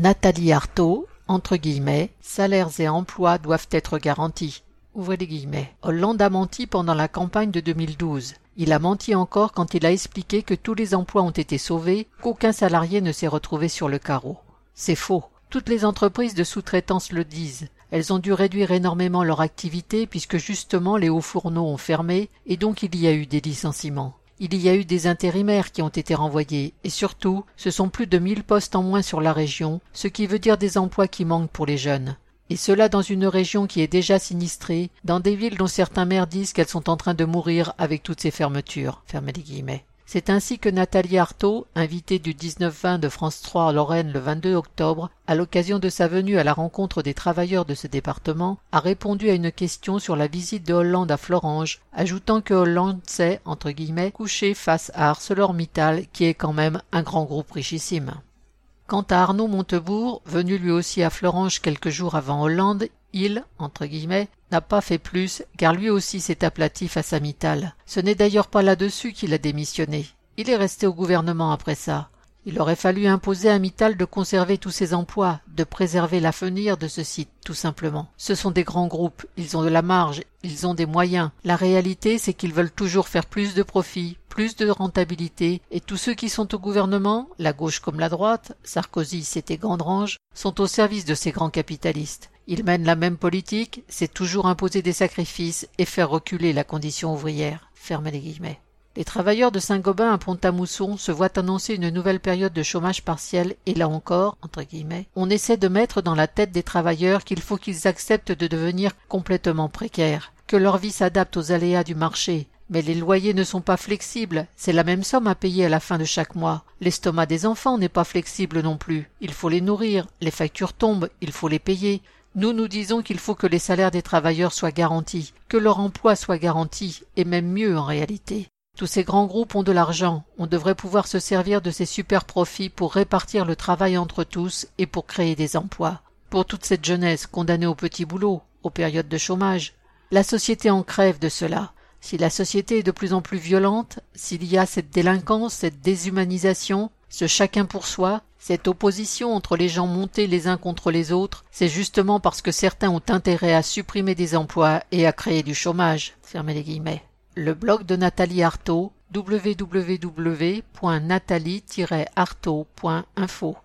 Nathalie Arthaud, entre guillemets, salaires et emplois doivent être garantis. Ouvrez les guillemets. Hollande a menti pendant la campagne de 2012. Il a menti encore quand il a expliqué que tous les emplois ont été sauvés, qu'aucun salarié ne s'est retrouvé sur le carreau. C'est faux. Toutes les entreprises de sous-traitance le disent. Elles ont dû réduire énormément leur activité puisque justement les hauts fourneaux ont fermé et donc il y a eu des licenciements. Il y a eu des intérimaires qui ont été renvoyés et surtout, ce sont plus de 1000 postes en moins sur la région, ce qui veut dire des emplois qui manquent pour les jeunes. Et cela dans une région qui est déjà sinistrée, dans des villes dont certains maires disent qu'elles sont en train de mourir avec toutes ces fermetures. Fermez les guillemets. C'est ainsi que Nathalie Arthaud, invitée du 19-20 de France 3 Lorraine le 22 octobre, à l'occasion de sa venue à la rencontre des travailleurs de ce département, a répondu à une question sur la visite de Hollande à Florange, ajoutant que Hollande s'est, entre guillemets, couché face à ArcelorMittal, qui est quand même un grand groupe richissime. Quant à Arnaud Montebourg, venu lui aussi à Florange quelques jours avant Hollande, il, entre guillemets, n'a pas fait plus, car lui aussi s'est aplati face à Mittal. Ce n'est d'ailleurs pas là-dessus qu'il a démissionné. Il est resté au gouvernement après ça. Il aurait fallu imposer à Mittal de conserver tous ses emplois, de préserver l'avenir de ce site, tout simplement. Ce sont des grands groupes, ils ont de la marge, ils ont des moyens. La réalité, c'est qu'ils veulent toujours faire plus de profit, plus de rentabilité, et tous ceux qui sont au gouvernement, la gauche comme la droite, Sarkozy, c'était Gandrange, sont au service de ces grands capitalistes. Ils mènent la même politique, c'est toujours imposer des sacrifices et faire reculer la condition ouvrière. Fermez les guillemets. Les travailleurs de Saint-Gobain à Pont-à-Mousson se voient annoncer une nouvelle période de chômage partiel et là encore, entre guillemets, on essaie de mettre dans la tête des travailleurs qu'il faut qu'ils acceptent de devenir complètement précaires, que leur vie s'adapte aux aléas du marché. Mais les loyers ne sont pas flexibles, c'est la même somme à payer à la fin de chaque mois. L'estomac des enfants n'est pas flexible non plus, il faut les nourrir, les factures tombent, il faut les payer. Nous disons qu'il faut que les salaires des travailleurs soient garantis, que leur emploi soit garanti, et même mieux en réalité. Tous ces grands groupes ont de l'argent, on devrait pouvoir se servir de ces super profits pour répartir le travail entre tous et pour créer des emplois. Pour toute cette jeunesse condamnée au petit boulot, aux périodes de chômage. La société en crève de cela. Si la société est de plus en plus violente, s'il y a cette délinquance, cette déshumanisation, ce chacun pour soi, cette opposition entre les gens montés les uns contre les autres, c'est justement parce que certains ont intérêt à supprimer des emplois et à créer du chômage. Fermez les guillemets. Le blog de Nathalie Arthaud, www.nathalie-arthaud.info